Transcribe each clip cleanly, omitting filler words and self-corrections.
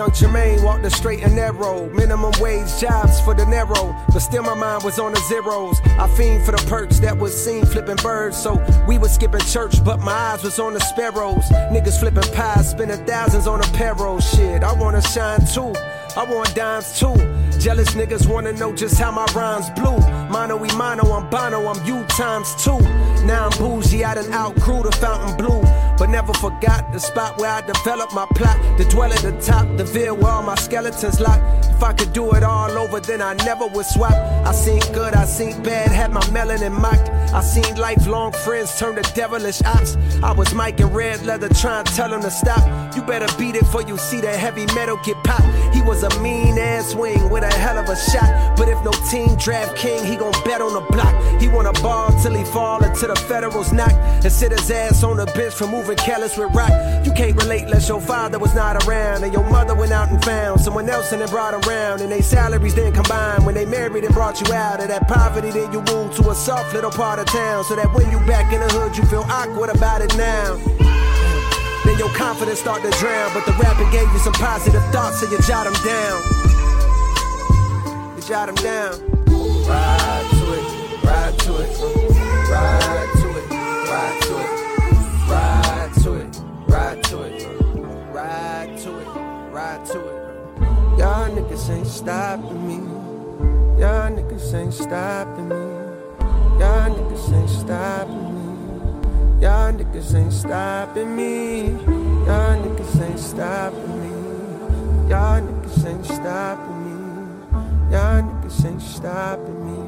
Young Jermaine walked the straight and narrow. Minimum wage jobs for the narrow, but still my mind was on the zeros. I fiend for the perks that was seen flipping birds, so we was skipping church, but my eyes was on the sparrows. Niggas flipping pies, spending thousands on apparel. Shit, I wanna shine too, I want dimes too. Jealous niggas wanna know just how my rhymes blew. Mono y mono, I'm Bono, I'm you times two. Now I'm bougie, I done outgrew the fountain blue, but never forgot the spot where I developed my plot. To dwell at the top, the veil where all my skeletons locked. If I could do it all over, then I never would swap. I seen good, I seen bad, had my melanin mocked. I seen lifelong friends turn to devilish ops. I was Mike in red leather trying to tell him to stop. You better beat it before you see that heavy metal get popped. He was a mean ass wing with a hell of a shot, but if no team draft king, he gon' bet on the block. He wanna ball till he fall until the Federals knock, and sit his ass on the bench for moving careless with rock. You can't relate unless your father was not around, and your mother went out and found someone else and then brought around, and they salaries didn't combine. When they married and brought you out of that poverty, then you moved to a soft little part of town, so that when you back in the hood, you feel awkward about it now. Then your confidence start to drown, but the rapping gave you some positive thoughts, so you jot them down. You jot them down. Ride to it, ride to it, ride to it, ride to it, ride to it, ride to it, ride to it, ride to it. Y'all niggas ain't stopping me. Y'all niggas ain't stopping me. Y'all niggas ain't stopping me. Y'all niggas ain't stopping me. Y'all niggas ain't stopping me. Y'all niggas ain't stopping me. Y'all niggas ain't stopping me.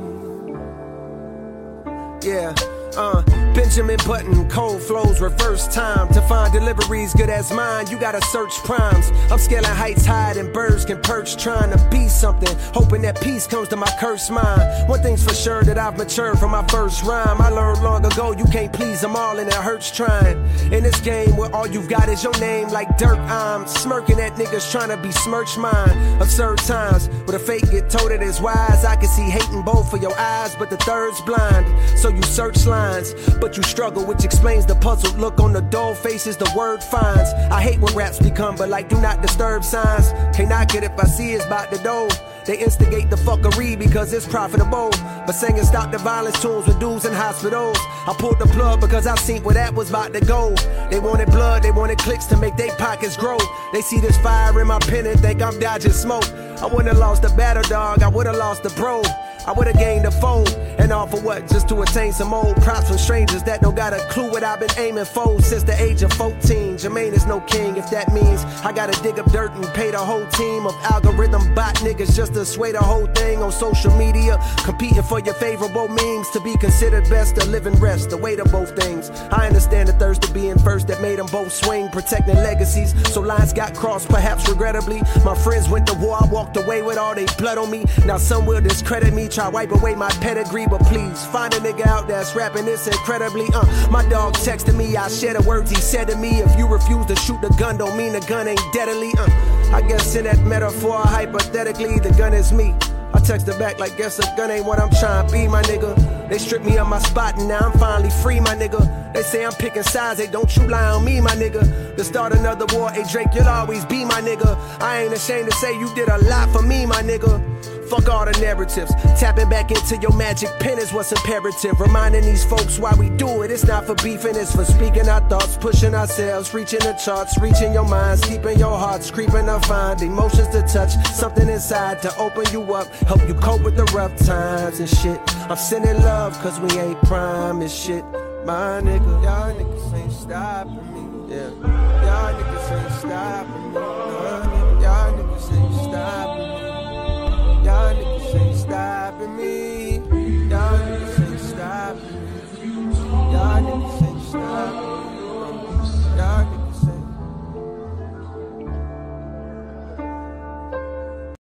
Yeah. Benjamin Button, cold flows, reverse time. To find deliveries good as mine, you gotta search primes. I'm scaling heights higher than birds can perch, trying to be something, hoping that peace comes to my cursed mind. One thing's for sure, that I've matured from my first rhyme. I learned long ago, you can't please them all and it hurts trying. In this game where all you've got is your name like dirt, I'm smirking at niggas trying to besmirch mine. Absurd times, where the fake get told it is wise. I can see hate in both of your eyes, but the third's blind. So you search lines, but you struggle, which explains the puzzled look on the dull faces the word finds. I hate when raps become but like do not disturb signs. Can't knock it if I see it's about to dough. They instigate the fuckery because it's profitable, but singing stop the violence tunes with dudes in hospitals. I pulled the plug because I seen where that was about to go. They wanted blood, they wanted clicks to make their pockets grow. They see this fire in my pen and think I'm dodging smoke. I wouldn't have lost the battle dog, I would've lost the bro. I would've gained a foe, and all for what? Just to attain some old props from strangers that don't got a clue what I've been aiming for since the age of 14. Jermaine is no king, if that means I gotta dig up dirt and pay the whole team of algorithm bot niggas just to sway the whole thing on social media, competing for your favorable memes to be considered best to live and rest, the weight of both things. I understand the thirst of being first that made them both swing, protecting legacies, so lines got crossed, perhaps regrettably. My friends went to war, I walked away with all they blood on me. Now some will discredit me, try wipe away my pedigree, but please find a nigga out that's rapping this incredibly. My dog texted me, I share the words he said to me. If you refuse to shoot the gun, don't mean the gun ain't deadly. I guess in that metaphor, hypothetically, the gun is me. I texted back like, guess a gun ain't what I'm trying to be, my nigga. They stripped me of my spot and now I'm finally free, my nigga. They say I'm picking sides, hey, don't you lie on me, my nigga. To start another war, hey Drake, you'll always be my nigga. I ain't ashamed to say you did a lot for me, my nigga. Fuck all the narratives, tapping back into your magic pen is what's imperative. Reminding these folks why we do it, it's not for beefing, it's for speaking our thoughts, pushing ourselves, reaching the charts, reaching your minds, keeping your hearts, creeping to find emotions to touch, something inside to open you up, help you cope with the rough times and shit. I'm sending love cause we ain't prime and shit, my nigga. Y'all niggas ain't stopping me, yeah. Y'all niggas ain't stopping me.